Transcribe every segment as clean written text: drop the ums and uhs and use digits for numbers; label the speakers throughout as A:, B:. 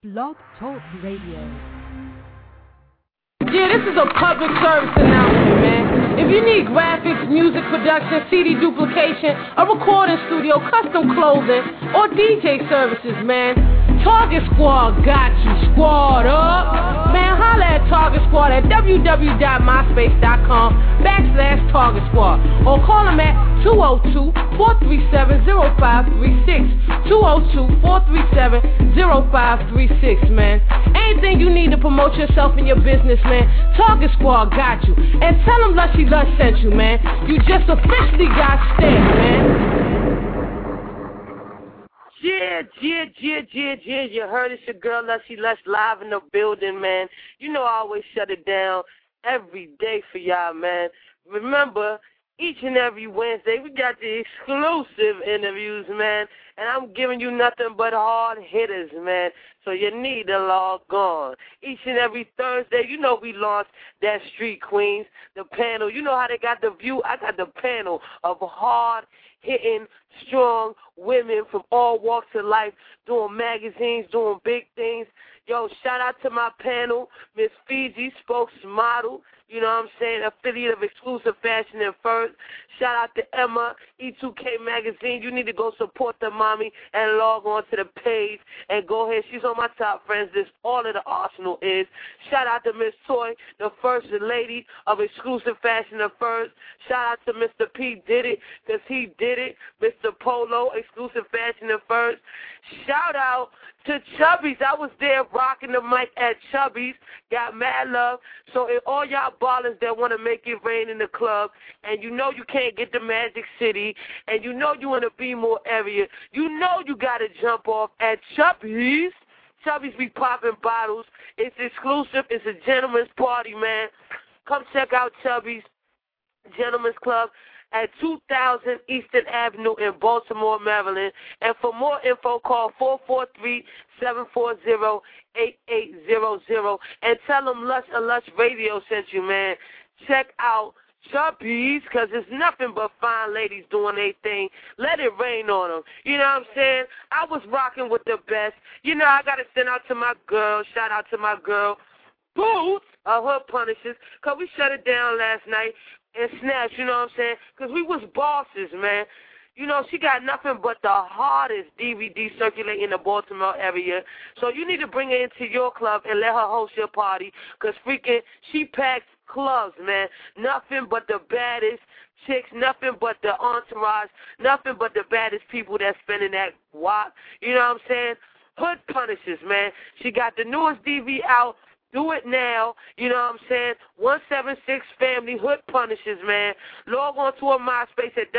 A: Blog Talk Radio.
B: Yeah, this is a public service announcement, man. If you need graphics, music production, CD duplication, a recording studio, custom clothing, or DJ services, man, Target Squad got you. Squad up. Man, holla at Target Squad at www.myspace.com/Target Squad or call them at 202-437-0536. 202-437-0536, man. Anything you need to promote yourself and your business, man, Target Squad got you. And tell them Lushy Lush sent you, man. You just officially got stamped, man. Yeah. You heard it's your girl Lushy Lush live in the building, man. You know I always shut it down every day for y'all, man. Remember, each and every Wednesday, we got the exclusive interviews, man. And I'm giving you nothing but hard hitters, man. So you need to log on. Each and every Thursday, you know we launched that Street Queens, the panel. You know how they got the view? I got the panel of hard-hitting, strong women from all walks of life doing magazines, doing big things. Yo, shout out to my panel, Miss Fiji, spokesmodel. You know what I'm saying? Affiliate of Exclusive Fashion and Furs. Shout out to Emma, E2K Magazine. You need to go support the mommy and log on to the page and go ahead. She's on my top friends list. All of the arsenal is. Shout out to Miss Toy, the first lady of Exclusive Fashion and Furs. Shout out to Mr. P. Did it, because he did it. Mr. Polo, Exclusive Fashion and Furs. Shout out to Chubby's. I was there rocking the mic at Chubby's. Got mad love. So if all y'all ballers that want to make it rain in the club, and you know you can't get to Magic City, and you know you in a B-more area, you know you got to jump off at Chubby's. Chubby's be popping bottles. It's exclusive. It's a gentleman's party, man. Come check out Chubby's Gentleman's Club at 2000 Eastern Avenue in Baltimore, Maryland. And for more info, call 443-740-8800 and tell them Lush Radio sent you, man. Check out Chubby's, because there's nothing but fine ladies doing their thing. Let it rain on them. You know what I'm saying? I was rocking with the best. You know, I got to send out to my girl, shout out to my girl, Boots, Hood Punishers, because we shut it down last night and snaps, you know what I'm saying? Because we was bosses, man. You know, she got nothing but the hardest DVD circulating in the Baltimore area. So you need to bring her into your club and let her host your party, because freaking she packs clubs, man. Nothing but the baddest chicks, nothing but the entourage, nothing but the baddest people that's spending that wop. You know what I'm saying? Hood Punishers, man. She got the newest DV out. Do it now, you know what I'm saying? 176 Family Hood Punishers, man. Log on to our MySpace at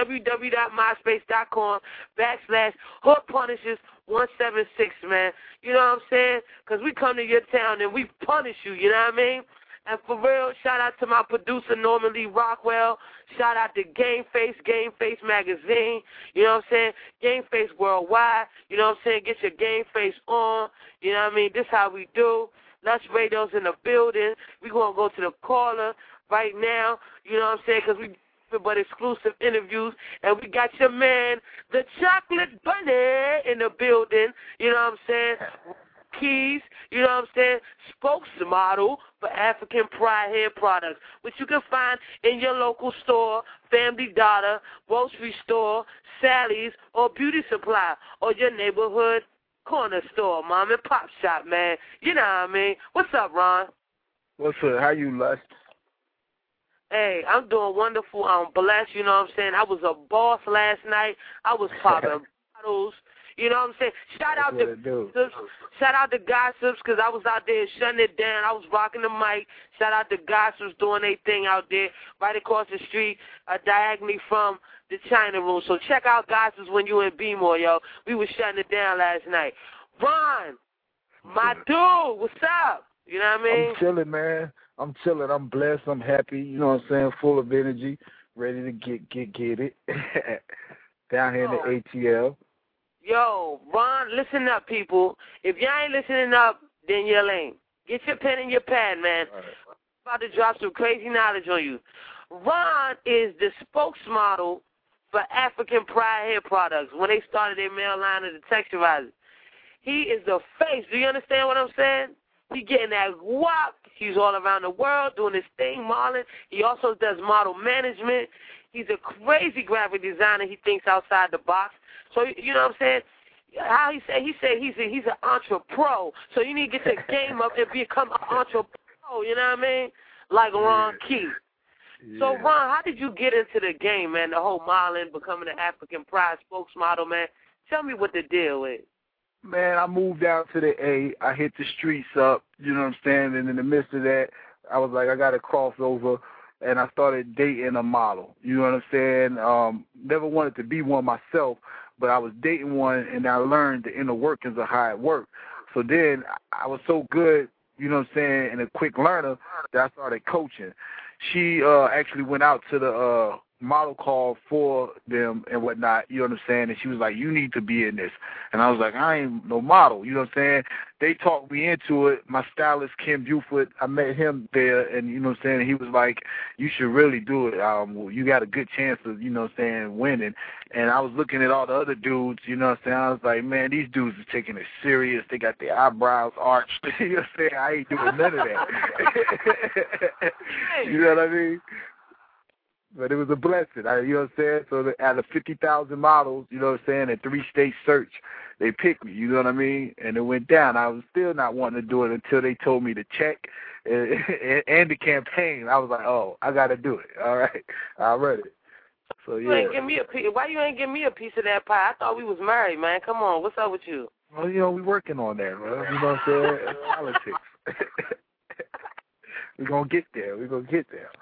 B: www.myspace.com/Hood Punishers 176, man. You know what I'm saying? Because we come to your town and we punish you, you know what I mean? And for real, shout out to my producer, Norman Lee Rockwell. Shout out to Game Face Magazine. You know what I'm saying? Game Face Worldwide. You know what I'm saying? Get your Game Face on. You know what I mean? This how we do. Lush Radio's in the building. We're going to go to the caller right now, you know what I'm saying, because we but exclusive interviews. And we got your man, the Chocolate Bunny, in the building, you know what I'm saying, Keys, you know what I'm saying, spokesmodel for African Pride Hair Products, which you can find in your local store, Family Dollar, grocery store, Sally's, or Beauty Supply, or your neighborhood corner store, mom and pop shop, man. You know what I mean? What's up, Ron?
C: What's up? How you, Lush?
B: Hey, I'm doing wonderful. I'm blessed, you know what I'm saying? I was a boss last night. I was popping bottles. You know what I'm saying? Shout out to Gossips, because I was out there shutting it down. I was rocking the mic. Shout out to Gossips doing their thing out there right across the street, diagonally from the China Room. So check out Gossips when you in B-more, yo. We was shutting it down last night. Ron, my dude, what's up? You know what I mean?
C: I'm chilling, man. I'm chilling. I'm blessed. I'm happy. You know what I'm saying? Full of energy, ready to get it. Down here in the ATL.
B: Yo, Ron, listen up, people. If y'all ain't listening up, then you're lame. Get your pen and your pad, man. Right. I'm about to drop some crazy knowledge on you. Ron is the spokesmodel for African Pride Hair Products when they started their male line of the texturizers. He is the face. Do you understand what I'm saying? He getting that guap. He's all around the world doing his thing, Marlon. He also does model management. He's a crazy graphic designer. He thinks outside the box. So, you know what I'm saying? How he said he's an entrepreneur. So you need to get the game up and become an entrepreneur, you know what I mean? Like Ron Key. Yeah. So, Ron, how did you get into the game, man, the whole modeling, becoming an African Pride spokesmodel, man? Tell me what the deal is.
C: Man, I moved out to the A. I hit the streets up, you know what I'm saying? And in the midst of that, I was like, I got to cross over, and I started dating a model. You know what I'm saying? Never wanted to be one myself, but I was dating one, and I learned the inner workings of how it worked. So then I was so good, you know what I'm saying, and a quick learner that I started coaching. She actually went out to the model call for them and whatnot, you know what I'm saying? And she was like, you need to be in this. And I was like, I ain't no model, you know what I'm saying? They talked me into it. My stylist, Kim Buford, I met him there, and you know what I'm saying? He was like, you should really do it. You got a good chance of, you know what I'm saying, winning. And I was looking at all the other dudes, you know what I'm saying? I was like, man, these dudes are taking it serious. They got their eyebrows arched. You know what I'm saying? I ain't doing none of that. You know what I mean? But it was a blessing, you know what I'm saying? So out of 50,000 models, you know what I'm saying, a 3-state search, they picked me, you know what I mean? And it went down. I was still not wanting to do it until they told me to check and the campaign. I was like, oh, I got to do it. All right, I read it. So, yeah.
B: You ain't give me a piece. Why you ain't give me a piece of that pie? I thought we was married, man. Come on, what's up with you?
C: Well, you know, we working on that, bro. You know what I'm saying? It's politics. We're going to get there. We're going to get there.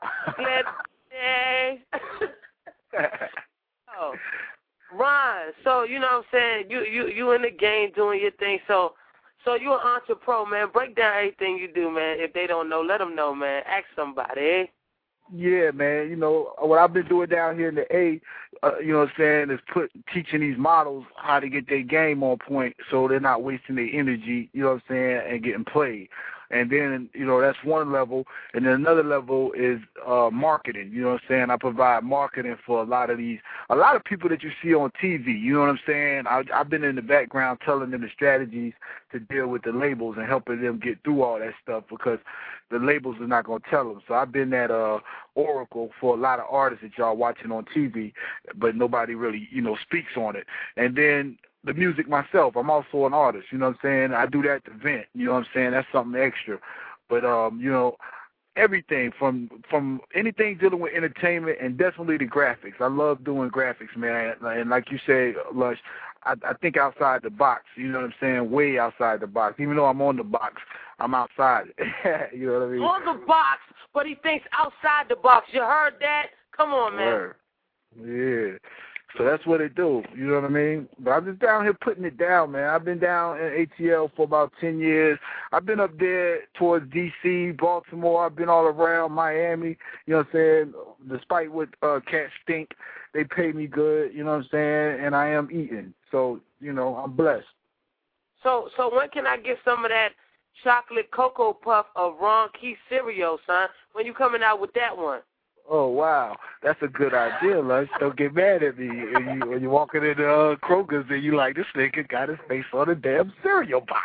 B: Oh, Ron, so you know what I'm saying, you in the game doing your thing, so you're an entrepreneur, man. Break down everything you do, man. If they don't know, let them know, man. Ask somebody.
C: Yeah, man. You know, what I've been doing down here in the A, you know what I'm saying, is teaching these models how to get their game on point so they're not wasting their energy, you know what I'm saying, and getting played. And then, you know, that's one level. And then another level is marketing. You know what I'm saying? I provide marketing for a lot of people that you see on TV. You know what I'm saying? I've been in the background telling them the strategies to deal with the labels and helping them get through all that stuff because the labels are not going to tell them. So I've been that oracle for a lot of artists that y'all watching on TV, but nobody really, you know, speaks on it. And then the music myself, I'm also an artist, you know what I'm saying? I do that to vent, you know what I'm saying? That's something extra. But, you know, everything from anything dealing with entertainment and definitely the graphics. I love doing graphics, man. And like you say, Lush, I think outside the box, you know what I'm saying? Way outside the box. Even though I'm on the box, I'm outside. You know what I mean?
B: On the box, but he thinks outside the box. You heard that? Come on, man.
C: Word. Yeah. So that's what it do, you know what I mean? But I'm just down here putting it down, man. I've been down in ATL for about 10 years. I've been up there towards D.C., Baltimore. I've been all around Miami, you know what I'm saying? Despite what cats think, they pay me good, you know what I'm saying? And I am eating. So, you know, I'm blessed.
B: So when can I get some of that chocolate cocoa puff of Ron Key cereal, son? When you coming out with that one?
C: Oh, wow. That's a good idea, Lush. Don't get mad at me when you're walking in Kroger's and you like, this nigga got his face on a damn cereal box.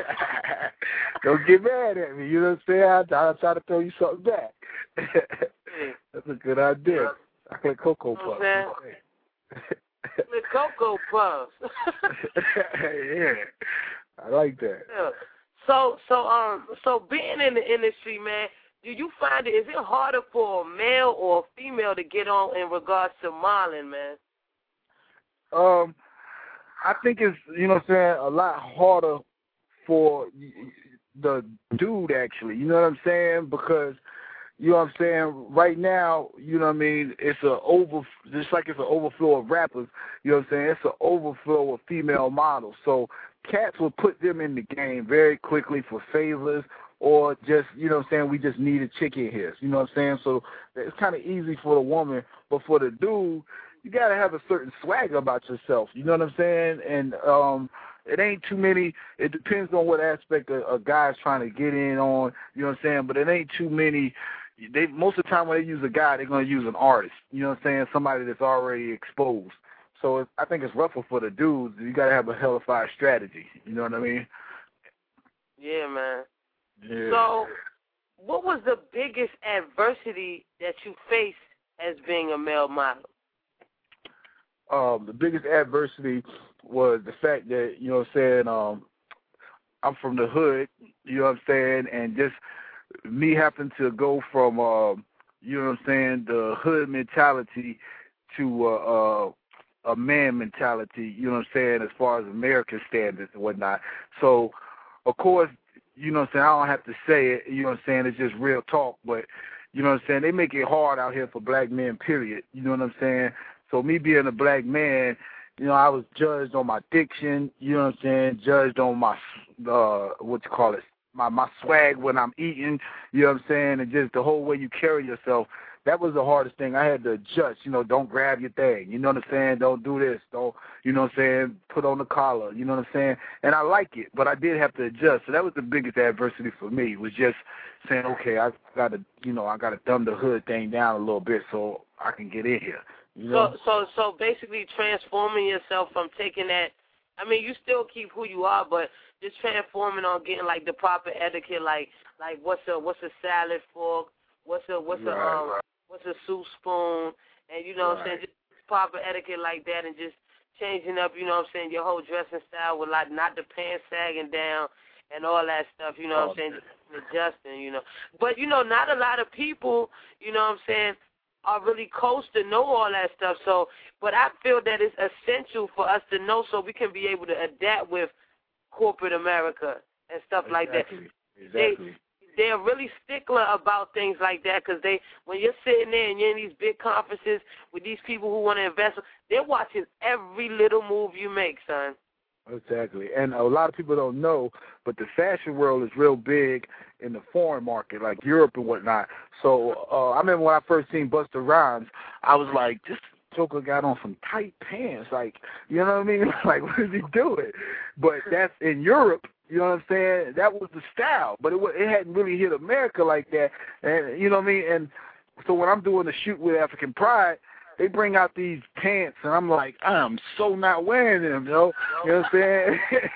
C: Don't get mad at me. You know what I'm saying? I'll try to throw you something back. That's a good idea. Chocolate cocoa puff.
B: Chocolate cocoa puffs.
C: Yeah. I like that.
B: Yeah. So being in the industry, man, do you find is it harder for a male or a female to get on in regards to modeling, man?
C: I think it's, you know what I'm saying, a lot harder for the dude, actually. You know what I'm saying? Because, you know what I'm saying, right now, you know what I mean, just like it's an overflow of rappers, you know what I'm saying, it's an overflow of female models. So cats will put them in the game very quickly for favors, or just, you know what I'm saying, we just need a chick in here. You know what I'm saying? So it's kind of easy for the woman, but for the dude, you got to have a certain swagger about yourself. You know what I'm saying? And it ain't too many. It depends on what aspect a guy's trying to get in on, you know what I'm saying? But it ain't too many. Most of the time when they use a guy, they're going to use an artist. You know what I'm saying? Somebody that's already exposed. So I think it's rougher for the dudes. You got to have a hellified strategy. You know what I mean?
B: Yeah, man.
C: Yeah.
B: So, what was the biggest adversity that you faced as being a male model?
C: The biggest adversity was the fact that, you know what I'm saying, I'm from the hood, you know what I'm saying, and just me having to go from, you know what I'm saying, the hood mentality to a man mentality, you know what I'm saying, as far as American standards and whatnot. So, of course, you know what I'm saying, I don't have to say it, you know what I'm saying, it's just real talk, but, you know what I'm saying, they make it hard out here for black men, period, you know what I'm saying. So me being a black man, you know, I was judged on my diction, you know what I'm saying, judged on my, my swag when I'm eating, you know what I'm saying, and just the whole way you carry yourself. That was the hardest thing. I had to adjust, you know, don't grab your thing, you know what I'm saying, don't do this, don't, you know what I'm saying, put on the collar, you know what I'm saying, and I like it, but I did have to adjust. So that was the biggest adversity for me, was just saying, okay, I got to dumb the hood thing down a little bit so I can get in here. You know?
B: So basically transforming yourself from taking that, I mean, you still keep who you are, but just transforming on getting like the proper etiquette, like what's a salad fork, what's a soup spoon, and you know what I'm saying, just proper etiquette like that, and just changing up, you know what I'm saying, your whole dressing style with like not the pants sagging down and all that stuff, you know what I'm saying, just adjusting, you know. But you know, not a lot of people, you know what I'm saying, are really close to know all that stuff. So, but I feel that it's essential for us to know so we can be able to adapt with corporate America and stuff like that.
C: Exactly.
B: They're really stickler about things like that because when you're sitting there and you're in these big conferences with these people who want to invest, they're watching every little move you make, son.
C: Exactly. And a lot of people don't know, but the fashion world is real big in the foreign market, like Europe and whatnot. So I remember when I first seen Busta Rhymes, I was like, this Joker got on some tight pants. Like, you know what I mean? Like, what is he doing? But that's in Europe. You know what I'm saying? That was the style, but it hadn't really hit America like that. And you know what I mean? And so when I'm doing the shoot with African Pride, they bring out these pants, and I'm like, I'm so not wearing them, yo. You know what I'm saying?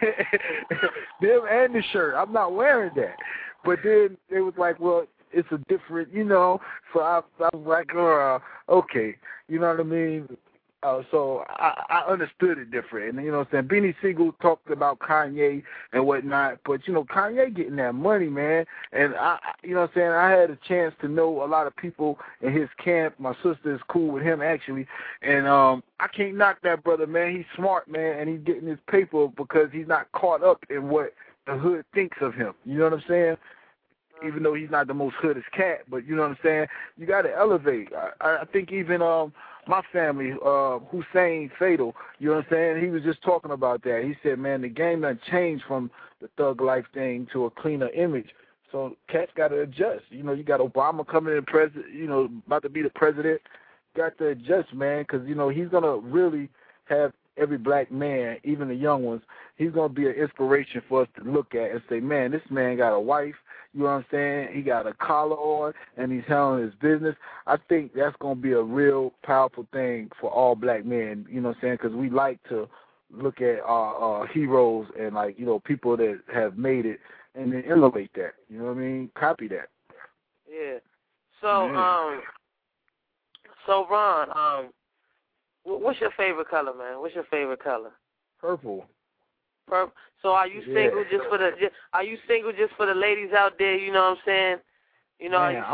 C: Them and the shirt, I'm not wearing that. But then they was like, well, it's a different, you know. So I was like, okay, you know what I mean? So I understood it different. And, you know what I'm saying, Beanie Siegel talked about Kanye and whatnot, but, you know, Kanye getting that money, man. And, you know what I'm saying, I had a chance to know a lot of people in his camp. My sister is cool with him, actually. And I can't knock that brother, man. He's smart, man, and he's getting his paper because he's not caught up in what the hood thinks of him. You know what I'm saying? Even though he's not the most hoodest cat, but you know what I'm saying? You got to elevate. I think even my family, Hussein Fatal, you know what I'm saying? He was just talking about that. He said, man, the game done changed from the thug life thing to a cleaner image. So cats got to adjust. You know, you got Obama coming in president, you know, about to be the president. Got to adjust, man, because, you know, he's going to really have every black man, even the young ones, he's going to be an inspiration for us to look at and say, man, this man got a wife, you know what I'm saying? He got a collar on, and he's handling his business. I think that's going to be a real powerful thing for all black men, you know what I'm saying? Because we like to look at our heroes and, like, you know, people that have made it and then emulate that, you know what I mean? Copy that.
B: Yeah. So, so Ron, what's your favorite color, man? What's your favorite color?
C: Purple.
B: Purple. So are you single just for the ladies out there? You know what I'm saying? You know,
C: man,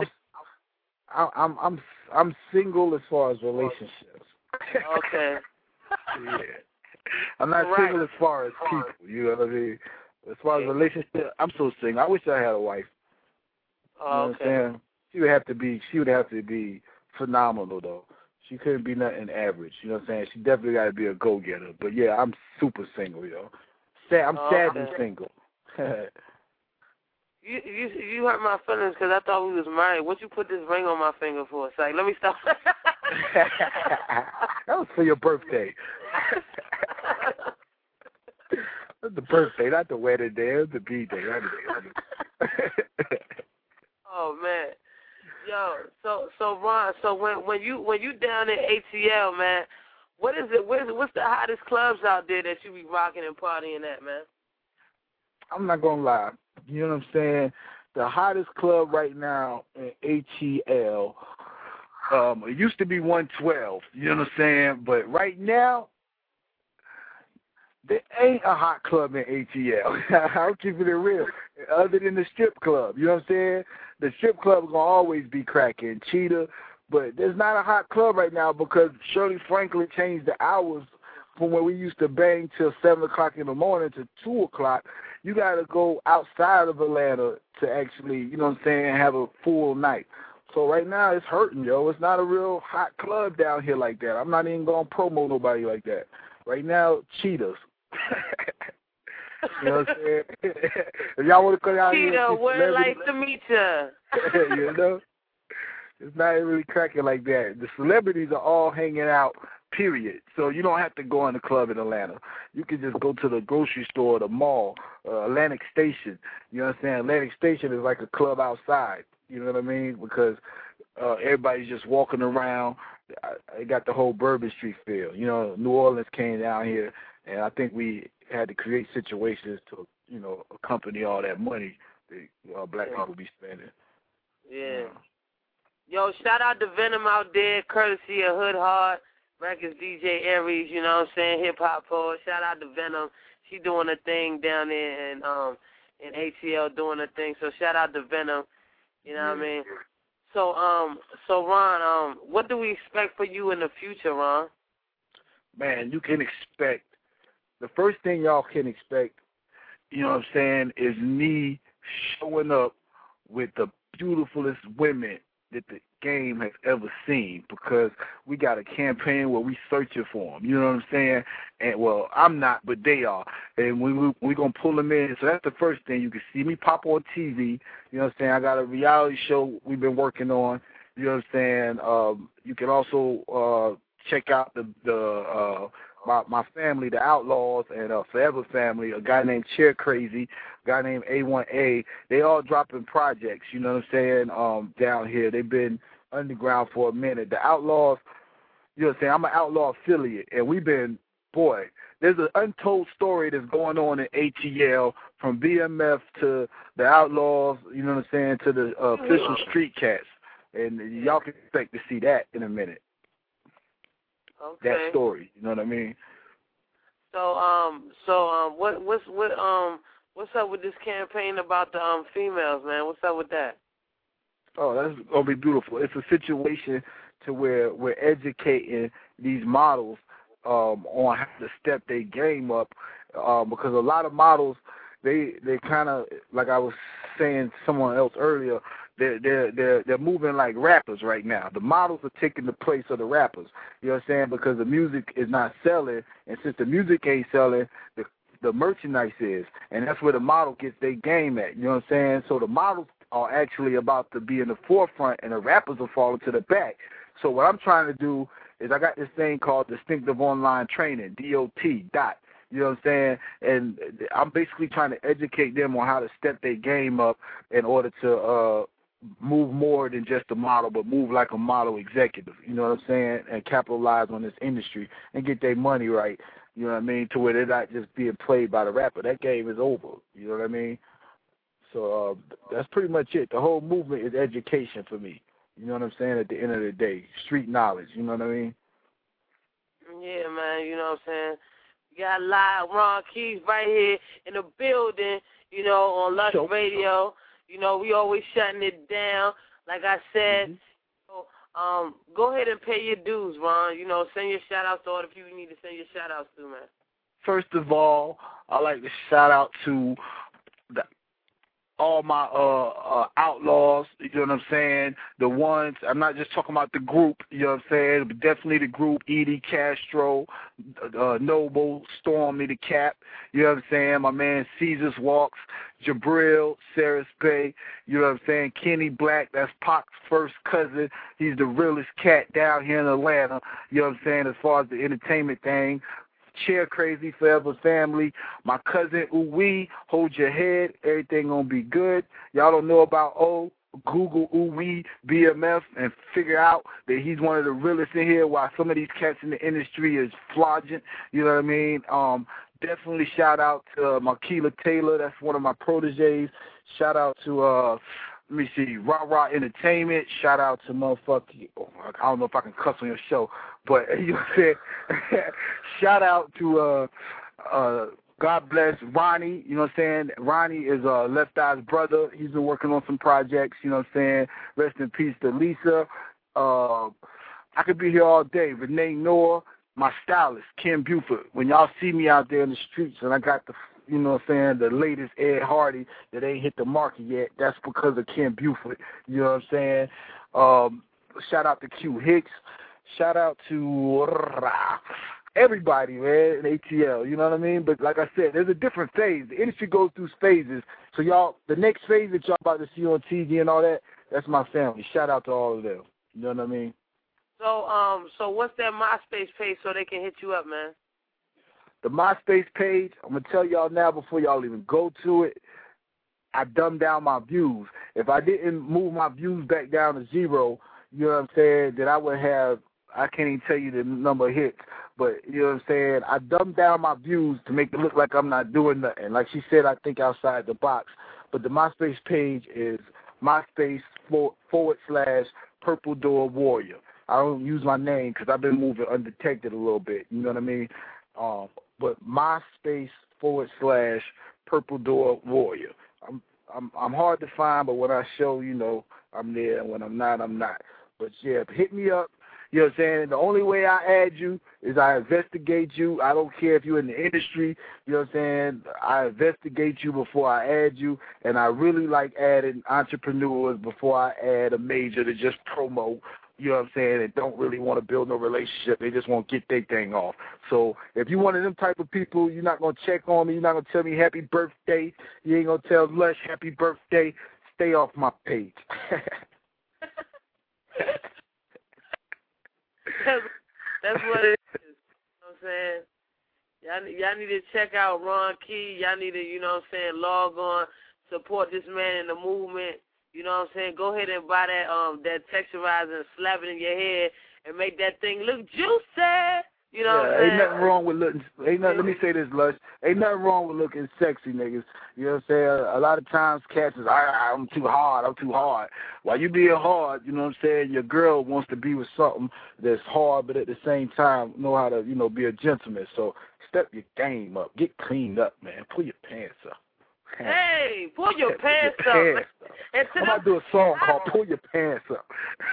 C: I'm single as far as relationships.
B: Okay.
C: Yeah. I'm not single as far as people. You know what I mean? As far as relationship, I'm so single. I wish I had a wife. You know what I'm saying? She would have to be phenomenal though. She couldn't be nothing average. You know what I'm saying? She definitely got to be a go-getter. But yeah, I'm super single, yo. I'm sadly single.
B: You hurt my feelings because I thought we was married. What you put this ring on my finger for? It's like, let me stop.
C: That was for your birthday. That's the birthday, not the wedding day. It was the B-day.
B: Oh man, yo. So Ron, so when you down at ATL, man, What is it? What's the hottest clubs out there that you be rocking and partying at, man?
C: I'm not gonna lie. You know what I'm saying? The hottest club right now in ATL, it used to be 112. You know what I'm saying? But right now, there ain't a hot club in ATL. I'm keeping it real. Other than the strip club. You know what I'm saying? The strip club is going to always be cracking. Cheetah. But there's not a hot club right now because Shirley Franklin changed the hours from where we used to bang till 7 o'clock in the morning to 2 o'clock. You got to go outside of Atlanta to actually, you know what I'm saying, have a full night. So right now it's hurting, yo. It's not a real hot club down here like that. I'm not even going to promote nobody like that. Right now, Cheetahs. You know what I'm saying? If y'all want to come out here,
B: Cheetah, we're like to meet you.
C: You know, it's not really cracking like that. The celebrities are all hanging out, period. So you don't have to go in the club in Atlanta. You can just go to the grocery store, the mall, Atlantic Station. You know what I'm saying? Atlantic Station is like a club outside. You know what I mean? Because everybody's just walking around. They got the whole Bourbon Street feel. You know, New Orleans came down here, and I think we had to create situations to, you know, accompany all that money that black people be spending.
B: Yeah. Yo, shout out to Venom out there, courtesy of Hood Hard Records, DJ Aries, you know what I'm saying, hip-hop poet. Shout out to Venom. She doing a thing down there in ATL doing a thing. So shout out to Venom, you know what I mean? So, Ron, what do we expect for you in the future, Ron?
C: Man, you can expect, the first thing y'all can expect, you know what I'm saying, is me showing up with the beautifulest women that the game has ever seen, because we got a campaign where we searching for them, you know what I'm saying? And, well, I'm not, but they are. And we're going to pull them in. So that's the first thing. You can see me pop on TV, you know what I'm saying? I got a reality show we've been working on, you know what I'm saying? You can also check out my family, the Outlaws, and Forever Family, a guy named Chair Crazy, a guy named A1A. They all dropping projects, you know what I'm saying, down here. They've been underground for a minute. The Outlaws, you know what I'm saying, I'm an Outlaw affiliate, and we've been, boy, there's an untold story that's going on in ATL from BMF to the Outlaws, you know what I'm saying, to the official Street Cats. And y'all can expect to see that in a minute.
B: Okay.
C: That story, you know what I mean?
B: So, what's up with this campaign about the females, man? What's up with that?
C: Oh, that's gonna be beautiful. It's a situation to where we're educating these models on how to step their game up, because a lot of models they kind of, like I was saying to someone else earlier, they're moving like rappers right now. The models are taking the place of the rappers. You know what I'm saying? Because the music is not selling, and since the music ain't selling, the merchandise is, and that's where the model gets their game at. You know what I'm saying? So the models are actually about to be in the forefront, and the rappers are falling to the back. So what I'm trying to do is I got this thing called Distinctive Online Training, DOT. You know what I'm saying? And I'm basically trying to educate them on how to step their game up in order to move more than just a model, but move like a model executive, you know what I'm saying, and capitalize on this industry and get their money right, you know what I mean, to where they're not just being played by the rapper. That game is over, you know what I mean? So that's pretty much it. The whole movement is education for me, you know what I'm saying, at the end of the day. Street knowledge, you know what I mean?
B: Yeah, man, you know what I'm saying? You got live Ron Keys right here in the building, you know, on Lush Radio. You know, we always shutting it down. Like I said, so, go ahead and pay your dues, Ron. You know, send your shout-outs to all the people you need to send your shout-outs to, man.
C: First of all, I'd like to shout out to all my outlaws, you know what I'm saying, the ones, I'm not just talking about the group, you know what I'm saying, but definitely the group, Edie Castro, Noble, Stormy the Cap, you know what I'm saying, my man Caesar's Walks, Jabril, Saris Bay, you know what I'm saying, Kenny Black, that's Pac's first cousin, he's the realest cat down here in Atlanta, you know what I'm saying, as far as the entertainment thing. Chair Crazy, Forever Family, my cousin Uwe, hold your head, everything gonna be good. Y'all don't know about O, Google Uwe BMF and figure out that he's one of the realest in here, while some of these cats in the industry is flogging. You know what I mean? Definitely shout out to Marquila Taylor. That's one of my proteges. Shout out to let me see, Rah Rah Entertainment. Shout out to motherfucking, I don't know if I can cuss on your show, but you know what I'm saying? Shout out to God bless Ronnie, you know what I'm saying? Ronnie is Left Eye's brother. He's been working on some projects, you know what I'm saying? Rest in peace to Lisa. I could be here all day. Renee Noor, my stylist, Kim Buford. When y'all see me out there in the streets and I got the, you know what I'm saying, the latest Ed Hardy that ain't hit the market yet, that's because of Kim Buford, you know what I'm saying? Shout out to Q Hicks. Shout out to everybody, man, in ATL, you know what I mean? But like I said, there's a different phase. The industry goes through phases. So y'all, the next phase that y'all about to see on TV and all that, that's my family. Shout out to all of them. You know what I mean?
B: So what's that MySpace page so they can hit you up, man?
C: The MySpace page, I'm going to tell y'all now before y'all even go to it, I dumbed down my views. If I didn't move my views back down to zero, you know what I'm saying, then I would have, I can't even tell you the number of hits, but you know what I'm saying, I dumbed down my views to make it look like I'm not doing nothing. Like she said, I think outside the box. But the MySpace page is MySpace/Purple Door Warrior. I don't use my name because I've been moving undetected a little bit, you know what I mean? But MySpace/Purple Door Warrior. I'm hard to find, but when I show, you know, I'm there, and when I'm not, I'm not. But yeah, hit me up. You know what I'm saying? The only way I add you is I investigate you. I don't care if you're in the industry. You know what I'm saying? I investigate you before I add you, and I really like adding entrepreneurs before I add a major to just promote. You know what I'm saying? And don't really want to build no relationship. They just want to get their thing off. So if you're one of them type of people, you're not going to check on me. You're not going to tell me happy birthday. You ain't going to tell Lush happy birthday. Stay off my page.
B: That's what it is. You know what I'm saying? Y'all need to check out Ron Key. Y'all need to, you know what I'm saying, log on, support this man in the movement. You know what I'm saying? Go ahead and buy that texturizer and slap it in your head and make that thing look juicy. You know what I'm saying?
C: Ain't nothing wrong with looking. Let me say this, Lush. Ain't nothing wrong with looking sexy, niggas. You know what I'm saying? A lot of times cats is, I'm too hard. I'm too hard. While you being hard, you know what I'm saying, your girl wants to be with something that's hard, but at the same time know how to, you know, be a gentleman. So step your game up. Get cleaned up, man. Pull your pants up.
B: Hey, pull your pants up. And
C: I'm about to do a song called Pull Your Pants Up.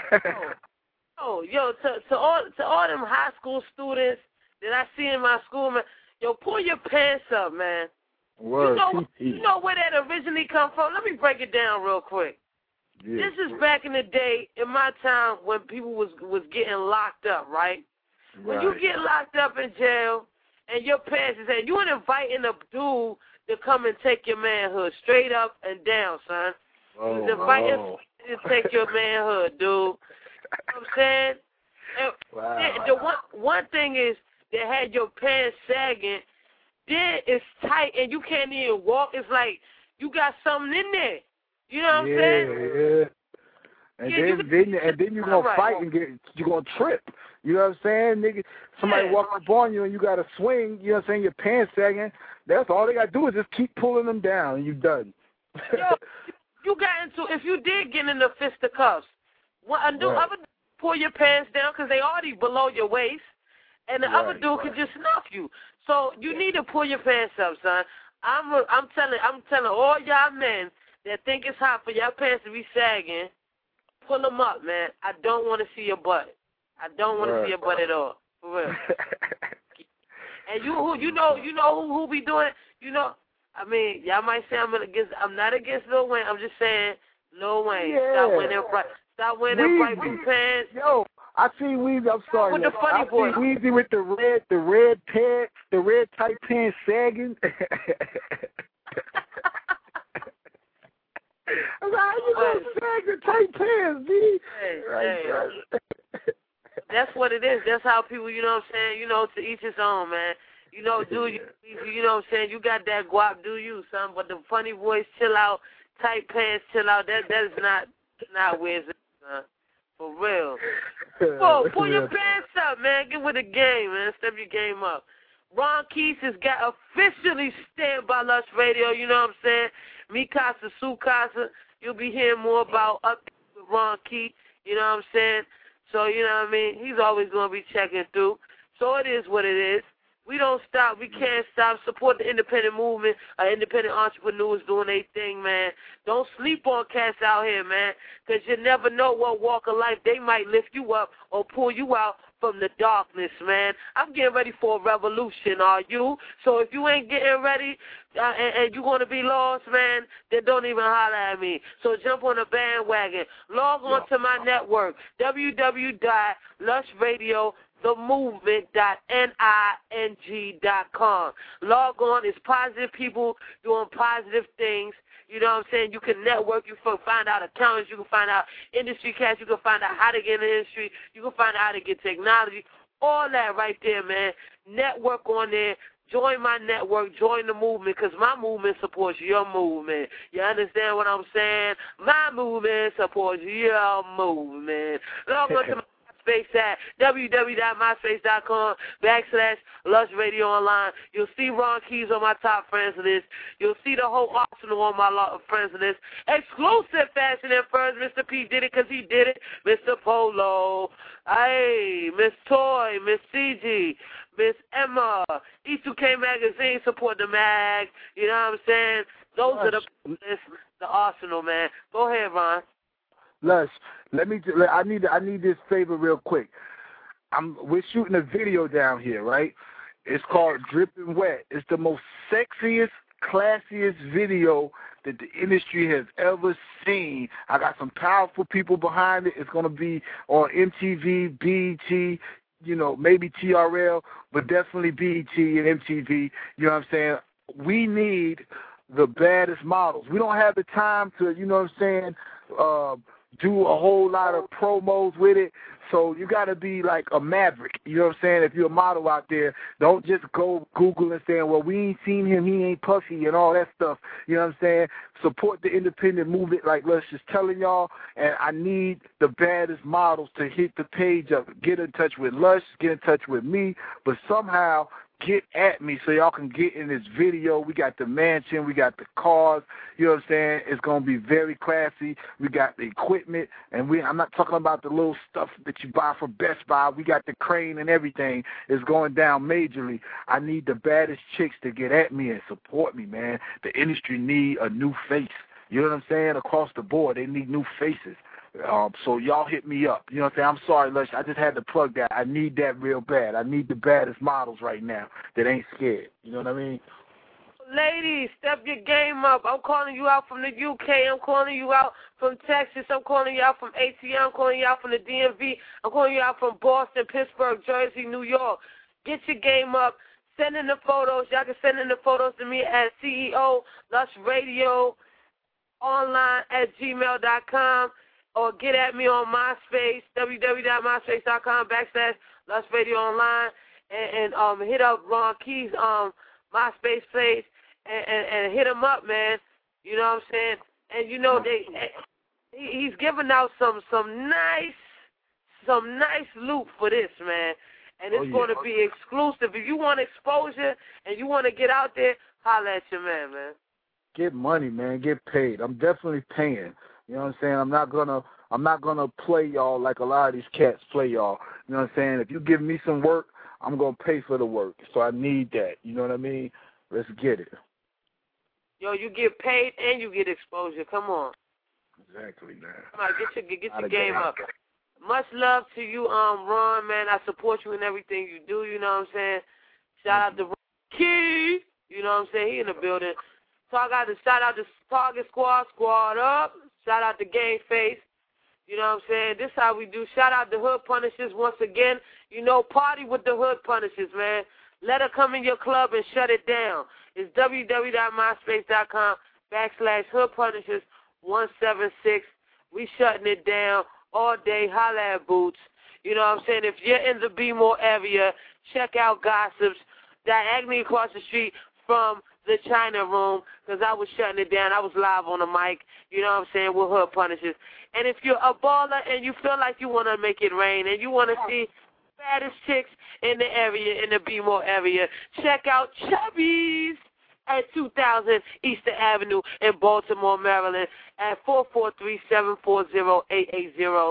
B: To all them high school students that I see in my school, man, pull your pants up, man.
C: Word.
B: You know where that originally come from? Let me break it down real quick. Yeah. This is back in the day, in my time, when people was getting locked up, right? When you get locked up in jail and your pants is you ain't inviting a dude to come and take your manhood straight up and down, son. He's inviting to take your manhood, dude. You know what I'm saying? And the one thing is they had your pants sagging, then it's tight and you can't even walk. It's like you got something in there. You know what I'm saying?
C: Yeah. And then you're gonna fight and you're gonna trip. You know what I'm saying, nigga? Somebody walk up on you and you gotta swing. You know what I'm saying? Your pants sagging. That's all they gotta do is just keep pulling them down and you're done.
B: You got into, if you did get in the fisticuffs, other pull your pants down because they already below your waist, and the other dude can just snuff you. So you need to pull your pants up, son. I'm telling all y'all men that think it's hot for y'all pants to be sagging, pull them up, man. I don't want to see your butt. I don't want to see your butt at all, for real. And you know who be doing? You know, I mean, y'all might say I'm not against Lil Wayne. I'm just saying, Lil Wayne, stop wearing them bright blue pants.
C: Yo, I see Weezy. I'm sorry.
B: With the funny boy.
C: I see Weezy with the red pants, the red tight pants sagging. I'm like, how you gonna sag the tight pants, B?
B: Hey. That's what it is. That's how people, you know what I'm saying, you know, to each his own, man. You know, you know what I'm saying, you got that guap, do you, son, but the funny voice, chill out, tight pants, chill out, that is not not where's it, son. For real. Pull your pants up, man. Get with the game, man. Step your game up. Ron Keys has got officially stamped by Lush Radio, you know what I'm saying? Mi Casa, Su Casa. You'll be hearing more about updates with Ron Keys, you know what I'm saying? So, you know what I mean? He's always going to be checking through. So it is what it is. We don't stop. We can't stop. Support the independent movement, independent entrepreneurs doing their thing, man. Don't sleep on cats out here, man, because you never know what walk of life they might lift you up or pull you out from the darkness, man. I'm getting ready for a revolution, are you? So if you ain't getting ready and you want to be lost, man, then don't even holler at me. So jump on the bandwagon. Log on to my network, www.lushradio.themovement.ning.com. Log on. It's positive people doing positive things. You know what I'm saying? You can network. You can find out accountants. You can find out industry cats. You can find out how to get in the industry. You can find out how to get technology. All that right there, man. Network on there. Join my network. Join the movement because my movement supports your movement. You understand what I'm saying? My movement supports your movement. Log on to my MySpace at www.myspace.com/LushRadioOnline. You'll see Ron Keys on my top friends list. You'll see the whole arsenal on my friends list. Exclusive Fashion and Furs. Mr. P did it because he did it. Mr. Polo. Hey, Miss Toy, Miss CG, Miss Emma. E2K Magazine support the mag. You know what I'm saying? Those are the arsenal, man. Go ahead, Ron.
C: Lush, I need this favor real quick. We're shooting a video down here, right? It's called Drippin' Wet. It's the most sexiest, classiest video that the industry has ever seen. I got some powerful people behind it. It's going to be on MTV, BET, you know, maybe TRL, but definitely BET and MTV. You know what I'm saying? We need the baddest models. We don't have the time to, you know what I'm saying, do a whole lot of promos with it. So you got to be like a maverick. You know what I'm saying? If you're a model out there, don't just go Google and saying, well, we ain't seen him, he ain't puffy and all that stuff. You know what I'm saying? Support the independent movement like Lush is telling y'all, and I need the baddest models to hit the page up. Get in touch with Lush, get in touch with me, but somehow get at me so y'all can get in this video. We got the mansion, we got the cars, you know what I'm saying? It's going to be very classy. We got the equipment, and I'm not talking about the little stuff that you buy from Best Buy. We got the crane and everything. It's going down majorly. I need the baddest chicks to get at me and support me, man. The industry need a new face. You know what I'm saying? Across the board, they need new faces. So y'all hit me up. You know what I'm saying? I'm sorry, Lush. I just had to plug that. I need that real bad. I need the baddest models right now that ain't scared. You know what I mean?
B: Ladies, step your game up. I'm calling you out from the UK. I'm calling you out from Texas. I'm calling you out from ATL. I'm calling you out from the DMV. I'm calling you out from Boston, Pittsburgh, Jersey, New York. Get your game up. Send in the photos. Y'all can send in the photos to me at CEO Lush Radio Online at gmail.com. Or get at me on MySpace, www.myspace.com/LushRadioOnline, and hit up Ron Keys' MySpace page and hit him up, man. You know what I'm saying? And you know he's giving out some nice loot for this, man. And it's going to be exclusive. If you want exposure and you want to get out there, holla at your man.
C: Get money, man. Get paid. I'm definitely paying. You know what I'm saying? I'm not gonna play y'all like a lot of these cats play y'all. You know what I'm saying? If you give me some work, I'm gonna pay for the work. So I need that. You know what I mean? Let's get it.
B: Yo, you get paid and you get exposure. Come on.
C: Exactly, man.
B: Come on, get your game up. Much love to you, Ron, man. I support you in everything you do. You know what I'm saying? Shout out to Ron Key. You know what I'm saying? He in the building. So I got to shout out to Target Squad up. Shout out to Game Face. You know what I'm saying? This how we do. Shout out to Hood Punishers once again. You know, party with the Hood Punishers, man. Let her come in your club and shut it down. It's www.myspace.com/Hood Punishers 176. We shutting it down all day. Holla at Boots. You know what I'm saying? If you're in the B-More area, check out Gossips. Diagonally across the street from the China Room, because I was shutting it down. I was live on the mic, you know what I'm saying, with Hood Punishes. And if you're a baller and you feel like you want to make it rain and you want to see baddest chicks in the area, in the B-More area, check out Chubby's at 2000 Eastern Avenue in Baltimore, Maryland at 443-740-8800,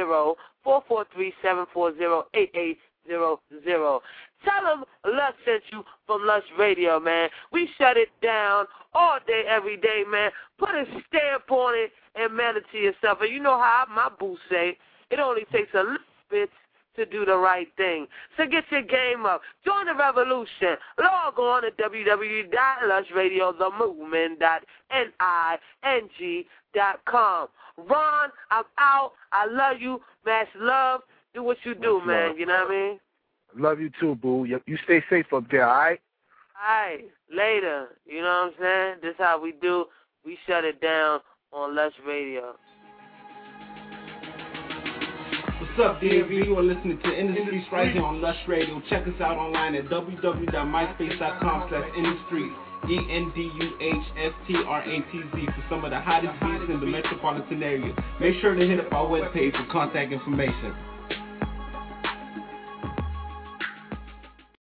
B: 443-740-8800. Tell them Lush sent you from Lush Radio, man. We shut it down all day, every day, man. Put a stamp on it and mail it to yourself. And you know how my boo say, it only takes a little bit to do the right thing. So get your game up. Join the revolution. Log on to www.lushradio.themovement.ning.com. Ron, I'm out. I love you. Mass love. Do what you do, man. You know what I mean?
C: Love you too, boo. You stay safe up there, all right?
B: All right. Later. You know what I'm saying? This is how we do. We shut it down on Lush Radio.
A: What's up, DMV? You are listening to In the Streets right here on Lush Radio. Check us out online at www.myspace.com/InTheStreets, ENDUHSTRATZ for some of the hottest beats in the metropolitan area. Make sure to hit up our webpage for contact information.